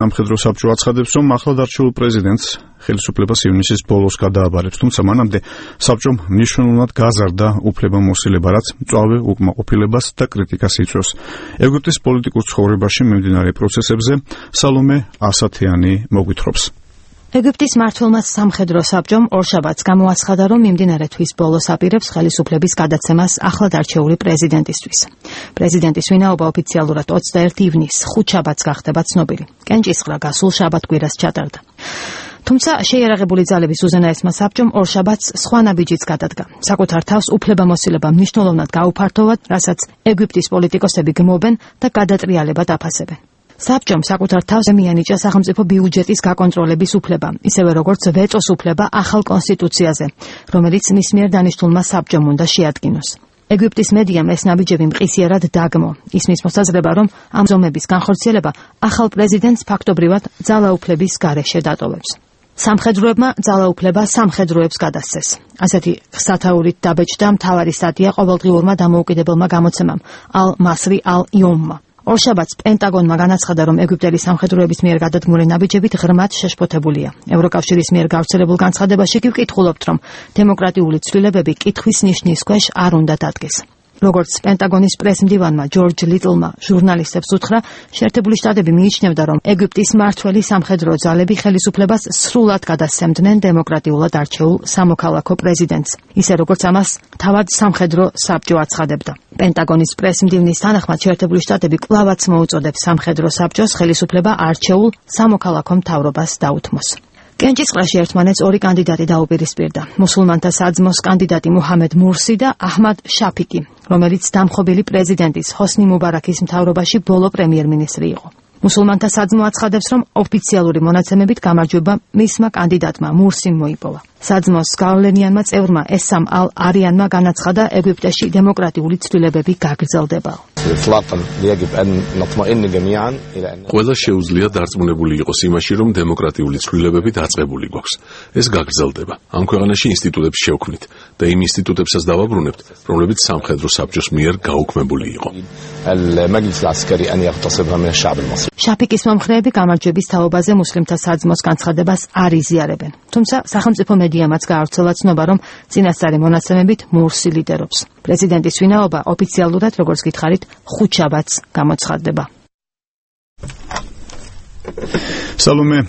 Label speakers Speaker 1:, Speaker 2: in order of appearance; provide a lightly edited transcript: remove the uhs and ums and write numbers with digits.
Speaker 1: სამხედრო საბჭო აცხადებს, რომ ახლად არჩეულ პრეზიდენტს ხელისუფლებას ივნისის ბოლოს გადააბარებს, თუმცა მანამდე საბჭომ მნიშვნელოვნად გაზარდა უფლებამოსილება, რაც მწვავე უკმაყოფილებას და კრიტიკას იწვევს. ეგვიპტის პოლიტიკურ ცხოვრებაში მიმდინარე პროცესებზე სალომე ასათიანი მოგვითხრობს.
Speaker 2: ეგვიპტის მმართველმა სამხედრო საბჭომ ორშაბათს გამოაცხადა, რომ მიმდინარე თვის ბოლოს აპირებს ხელისუფლების გადაცემას ახლად არჩეული პრეზიდენტისთვის. პრეზიდენტის ვინაობა ოფიციალურად 21 ივნისს ხუთშაბათს გახდება ცნობილი. კენჭისყრა გასულ შაბათ-კვირას ჩატარდა. თუმცა შეიარაღებული ძალების უზენაესმა საბჭომ ორშაბათს სხვა ნაბიჯიც გადადგა. საკუთარ თავს უფლებამოსილება მნიშვნელოვნად გაუფართოვად, რასაც ეგვიპტის პოლიტიკოსები გმობენ და გადატრიალებად აფასებენ. საბჭომ საკუთარ თავს მიანიჭა სახელმწიფო ბიუჯეტის გაკონტროლების უფლება, ისევე როგორც ვეტოს უფლება ახალ კონსტიტუციაზე, რომელიც მის მიერ დანიშნულმა საბჭომ უნდა შეადგინოს. ეგვიპტის მედიამ ეს ნაბიჯები მყისიერად დაგმო. ისმის მოსაზრება, რომ ამ ზომების განხორციელება ახალ პრეზიდენტს ფაქტობრივად ძალაუფლების გარეშე დატოვებს. სამხედროებმა ძალაუფლება სამხედროებს გადასცეს. ასეთი სათაურით დაბეჭდა მთავარი სტატია ყოველდღიურმა დამოუკიდებელმა გამოცემამ ალ-მასრი ალ-იომმა. ორშაბათს პენტაგონმა განაცხადა, რომ ეგვიპტელი სამხედროების მიერ გადადგმული ნაბიჯებით ღრმად შეშფოთებულია. ევროკავშირის მიერ გავრცელებულ განცხადებაში კი ვკითხულობთ, რომ დემოკრატიული ცვლილებები კითხვის ნიშნის ქვეშ არ უნდა დადგეს. როგორც პენტაგონის პრესმდივანმა ჯორჯ ლიტლმა ჟურნალისტებს უთხრა, შეერთებული შტატები მიიჩნევდა, რომ ეგვიპტის მმართველი სამხედრო ძალები ხელისუფლებას სრულად გადასცემდნენ დემოკრატიულად არჩეულ სამოქალაქო პრეზიდენტს, ისე როგორც ამას თავად სამხედრო საბჭო აცხადებდა. პენტაგონის პრესმდივნის თანახმად შეერთებული შტატები კვლავაც მოუწოდებს სამხედრო საბჭოს ხელისუფლება არჩეულ სამოქალაქო მთავრობას დაუთმოს. კენჭისყრაში ერთმანეთს ორი კანდიდატი დაუპირისპირდა. მუსულმანთა საძმოს კანდიდატი მუჰამედ მურსი და აჰმად შაფიკი, რომელიც დამხობილი პრეზიდენტის ჰოსნი მუბარაქის მთავრობაში ბოლო პრემიერ-მინისტრი იყო. მუსულმანთა საძმო აცხადებს, რომ ოფიციალური მონაცემებით გამარჯვება მისმა კანდიდატმა მურსიმ მოიპოვა. საძმოს გავლენიანმა წევრმა ესამ ალ-არიანმა განაცხადა, ეგვიპტეში დემოკრატიული ცვლილებები გაგრძელდება.
Speaker 3: ყველა შეუძლია დარწმუნებული იყოს იმაში, რომ დემოკრატიული ცვლილებები დაწყებული გვაქვს. ეს გაგრძელდება. ამ ქვეყანაში ინსტიტუტებს შევქმნით და იმ ინსტიტუტებსაც დავაბრუნებთ, რომლებიც სამხედრო საბჭოს მიერ გაუქმებული იყო.
Speaker 2: შაფიკის მომხრეები გამარჯვების თაობაზე მუსლიმთა საძმოს განცხადებას არ იზიარებენ. თუმცა სახელმწიფო მედიამაც გაავრცელა ცნობა, რომ წინასწარი მონაცემებით მურსი ლიდერობს. პრეზიდენტის ვინაობა ოფიციალურად, როგორც გითხარით, ხუთშაბათს გამოცხადდება.
Speaker 1: სალომე